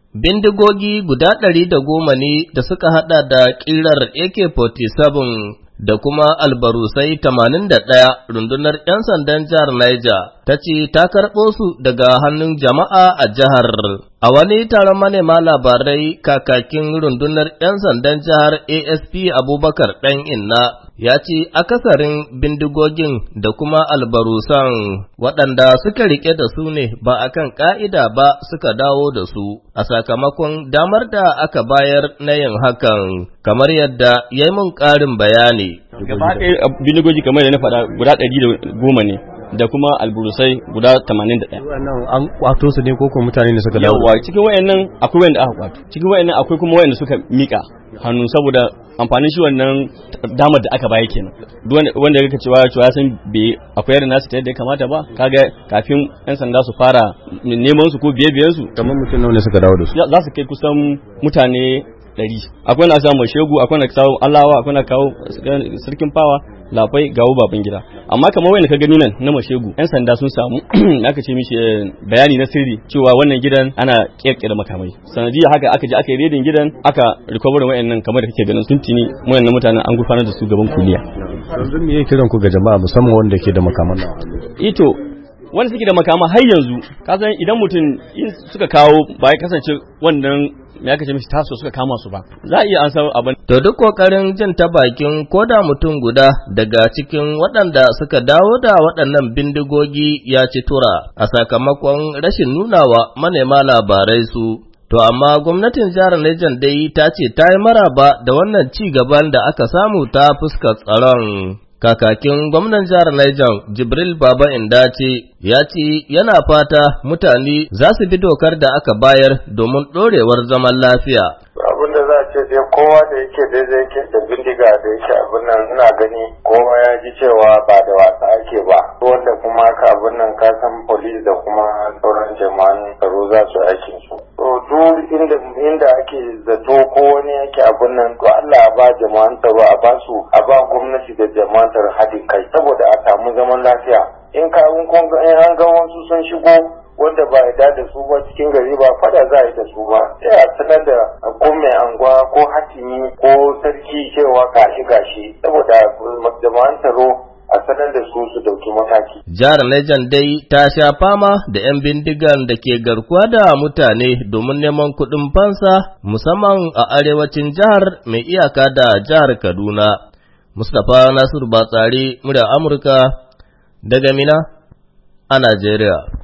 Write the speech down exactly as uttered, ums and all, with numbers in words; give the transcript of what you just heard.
Bindigogi guda ɗari da goma ne da suka haɗa da ƙirar A K forty-seven da kuma albarusai tamanin da ɗaya rundunar ‘yan sandan jihar Niger ta ce ta karɓo su daga hannun jama'a a jihar. A wani taron manema labarai kakakin rundunar ‘yan sandan jihar A S P Abubakar Ɗan Inna ya ce akasarin bindigogin da kuma albarusan waɗanda suka riƙe da su ne ba a kan ƙa'ida ba suka dawo da su a sakamakon damar da aka bayar na yin hakan, kamar yadda ya yi mun ƙarin bayani. Gaba ɗaya bindigogi kamar da na faɗa guda ɗari da goma ne da kuma alburusai guda tamanin da ɗaya. Wannan an kwato su ne ko kuma mutane ne suka dawo? Yawwa, cikin wayannan akwai wanda aka kwato, cikin wayannan akwai kuma wayanda suka mika hannu saboda amfanin shi wannan damar da aka baya kenan. Duk wanda yake cewa cewa ya san bai akwai yadda nasu ta yadda ya kamata ba, kaga kafin yan sanda su fara neman su ko biye biyen su. Kamar mutum nawa ne suka dawo da su? Za su kai kusan mutane ɗari. Akwai na samu shegu, akwai na kawo allawa, akwai na kawo sarkin fawa, lafai, gawo baban gida. Amma kamar wanda ka gani nan na mashegu, yan sanda sun samu aka ce mishi bayani na sirri cewa wannan gidan ana kirkira makamai. Sanadiyya haka aka je aka yi redin gidan, aka recover wayannan kamar da kake ganin sun tini wayannan mutanen an gurfanar da su gaban kuliya. Yanzu me yake kiran ku ga jama'a musamman wanda ke da makaman nan? Ito wanda suke da makama har yanzu kasan idan mutum suka kawo ba ya kasance wannan ya kace mishi taso suka kama su ba za a iya an san abin. To duk kokarin jin ta bakin koda mutum guda daga cikin waɗanda suka dawo da waɗannan bindigogi ya ci tura a sakamakon rashin nunawa manema labarai su. To amma gwamnatin jihar Niger dai ta ce ta yi maraba da wannan ci gaban da aka samu ta fuskar tsaron. Kakakin gwamnan jihar Niger Jibril Baba Indace ya ce yana fata mutane za su bi dokar da aka bayar domin ɗorewar zaman lafiya. Abin da za a ce dai kowa da yake daidai yake da bindiga da yake abin nan ina gani kowa ya ji cewa ba da wasa ake ba. Wanda kuma ka abin nan ka san police da kuma sauran jama'an tsaro za su aikin su. To duk inda inda ake zato ko wani yake abin nan to Allah ya ba jama'an tsaro a ba su a ba gwamnati da jama'an tsaro haɗin kai saboda a samu zaman lafiya. In ka an ga wasu sun shigo wanda ba ya da su ba cikin gari ba fada za a yi da su ba sai a sanar da ko mai anguwa ko hatimi ko sarki cewa gashi gashi saboda jama'an tsaro a sanar da su su dauki mataki. Jihar Niger dai ta sha fama da 'yan bindigan da ke garkuwa da mutane domin neman kuɗin fansa musamman a arewacin jihar mai iyaka da jihar Kaduna. Mustapha Nasiru Batsari, murya Amurka daga Mina a Najeriya.